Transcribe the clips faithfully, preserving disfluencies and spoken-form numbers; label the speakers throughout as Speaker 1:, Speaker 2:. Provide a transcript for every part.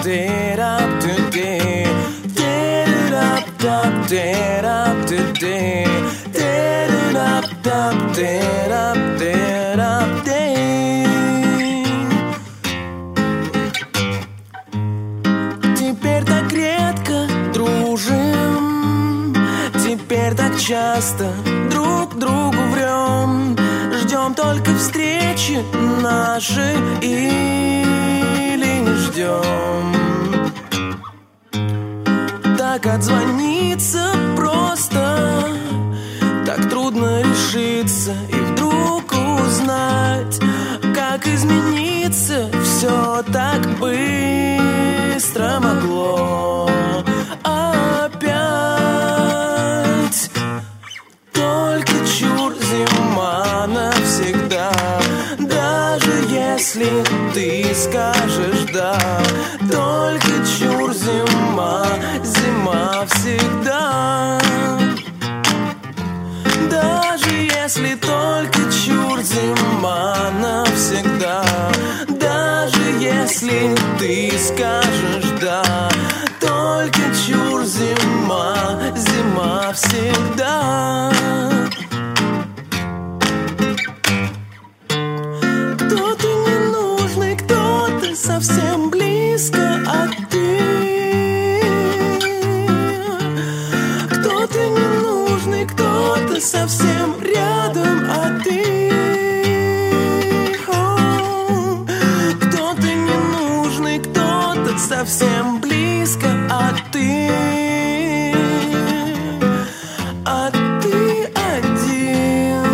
Speaker 1: Теперь так редко дружим, теперь так часто друг другу врем. Ждем только встречи наши или не ждем. Так отзвониться просто, так трудно решиться и вдруг узнать, как измениться все так быстро могло. Опять только чур зима навсегда. Даже если ты скажешь да, только чур зима, зима всегда. Даже если только чур зима навсегда. Даже если ты скажешь да, только чур зима, зима всегда. Кто-то ненужный, кто-то совсем близко, а ты. Кто-то ненужный, кто-то совсем рядом, а ты. О, кто-то ненужный, кто-то совсем близко, а ты. А ты один.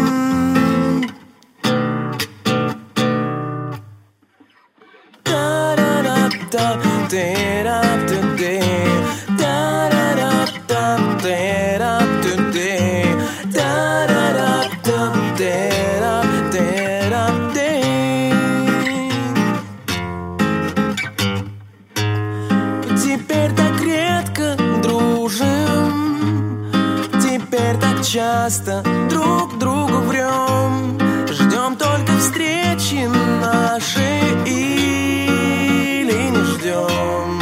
Speaker 1: Та-ра-ра-та, тэ-ра-тэ-тэ, та-ра-ра-та, тэ-ра-тэ-тэ, та-ра-ра-та, тэ-ра-тэ-ра-тэ. Теперь так редко дружим, теперь так часто друг другу врем. Ждем только встречи наши или не ждем.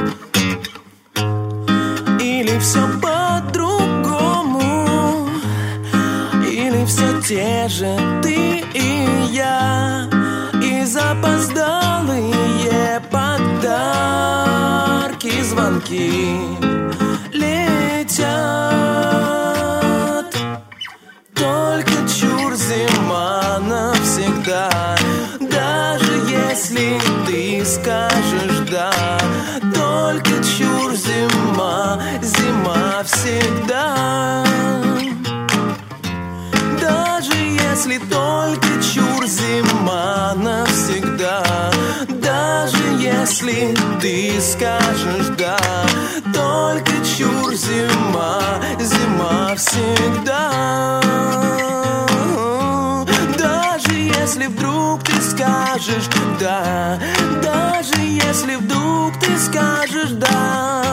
Speaker 1: Или все по-другому, или все те же ты и я, и запоздалые подарки, звонки летят. Только чур зима навсегда. Даже если ты скажешь да, только чур зима, зима всегда. Даже если только чур зима навсегда. Даже если ты скажешь да, только чур зима, зима всегда. Даже если вдруг ты скажешь да, даже если вдруг ты скажешь да.